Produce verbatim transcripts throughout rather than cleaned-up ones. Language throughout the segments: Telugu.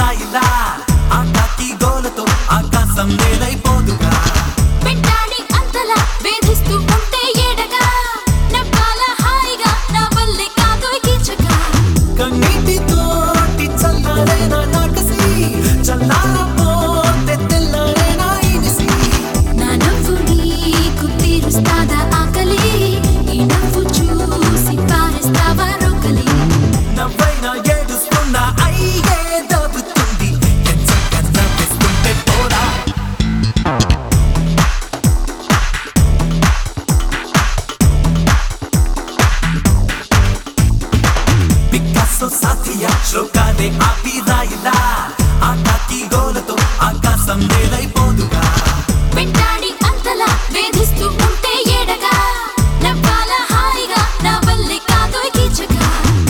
రాయిలా ఆకాకి గోలతో ఆకాశం నేలైపోదుగా వెంటాడి అంతలా వేధిస్తూ ఉంటే ఏడగా నవ్వాల హాయిగా నా వల్లే కాదు కీచగా కన్నీటితోటి చల్లారేనా నాకసి చల్లారపోతే తెల్లారేనా ఇనిసి నా నవ్వు నీకు తీరుస్తాదా ఆకలి ఈ నవ్వు చూసి పారేస్తావా రోకలి నవ్వైనా ఏడుస్తున్నా అయ్యే దబ్బుతుంది ఎంచక్కన్నా వేస్తుంటే పోరా పికాసో సాథియా శ్లోకాలే ఆపి రాయిలా ఆకాకి గోలతో ఆకాశం నేలైపోదుగా వెంటాడి అంతలా వేధిస్తూ ఉంటే ఏడగా నవ్వాల హాయిగా నా వల్లే కాదు కీచగా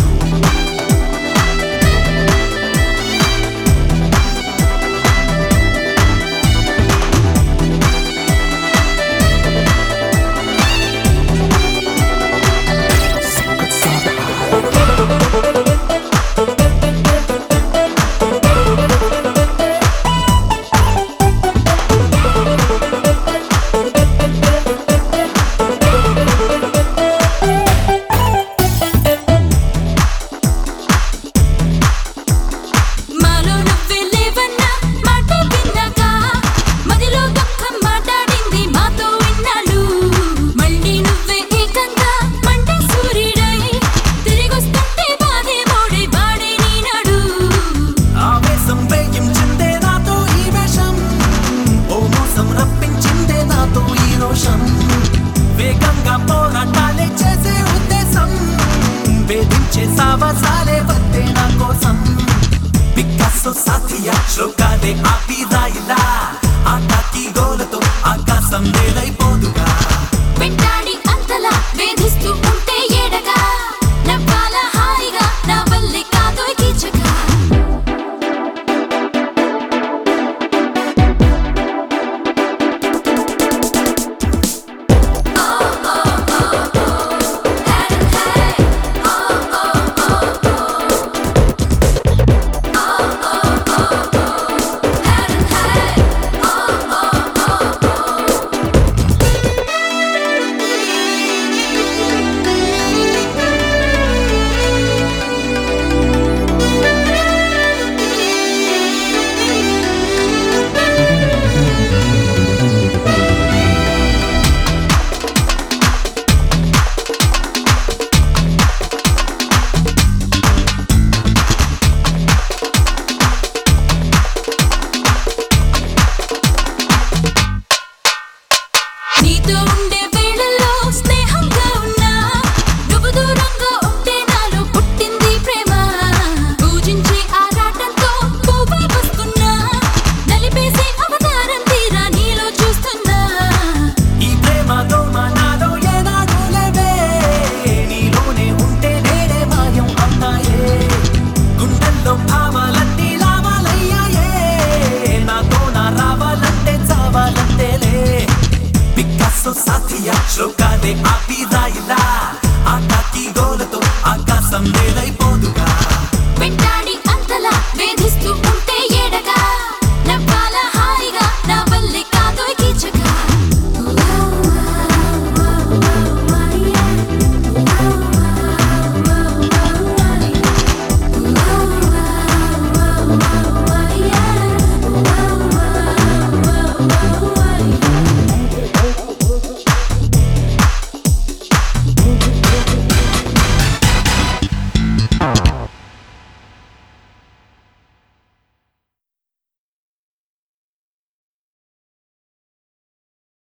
మాలో నువ్వే లేవన్నా మాట విన్నాక మదిలో దుఃఖం మాట్లాడింది మాతో విన్నాడు మళ్ళీ నువ్వే ఏకంగా మంటే సూర్యుడై తిరిగొస్తుంటే బాధే మోడే బాడే నీనాడు ఆవేశం వేయించిందే నాతో ఈ వేషం ఓ మోసం రప్పించిందే నాతో ఈ రోషం వేగంగా పోరాటాలే చేసే ఉద్దేశం వేధించే సావసాలే వద్దే నా కోసం పికాసో సాథియా శ్లోకాలే ఆపి రాయిలా ఆకాకి గోలతో ఆకాశం నేలైపోదుగా వెంటాడి అంతలా వేధిస్తూ ఉంటే ఏడగా నవ్వాల హాయిగా నా వల్లే కాదు కీచగా నీతో ఉండే వేళల్లో స్నేహంగా ఉన్నా నువ్వు దూరంగా ఉంటే నాలో పుట్టింది ప్రేమ పూజించే ఆరాటంతో పువ్వై వస్తున్నా నలిపేసే అవతారం తీరా నీలో చూస్తున్నా ఈ ప్రేమ దోమ నాలో ఏనాడు లేవే నీలోనే ఉంటే నేనే మాయం అవుతాయే గుండెల్లో భావాలన్నీ లావాలయ్యాయే నాతో నా రావాలంటే చావాలంటేలే పికాసో సాథియా శ్లోకాలే ఆపి రాయిలా ఆకాకి గోలతో ఆకాశం నేలైపోదుగా వెంటాడి అంతలా వేధిస్తూ